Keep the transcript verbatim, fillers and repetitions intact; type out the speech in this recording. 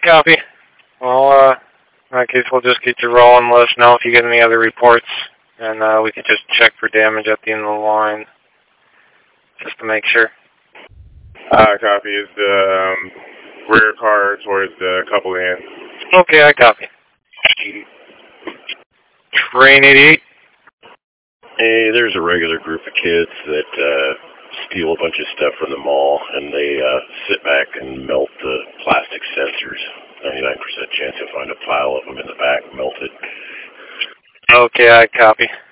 copy. Well, uh, in that case, we'll just get you rolling. Let us know if you get any other reports, and uh, we can just check for damage at the end of the line, just to make sure. Uh, copy. Is the um, rear car towards the couple in? Okay, I copy. Train eighty-eight. Hey, there's a regular group of kids that uh, steal a bunch of stuff from the mall, and they uh, sit back and melt the plastic sensors. ninety-nine percent chance you'll find a pile of them in the back melted. Okay, I copy.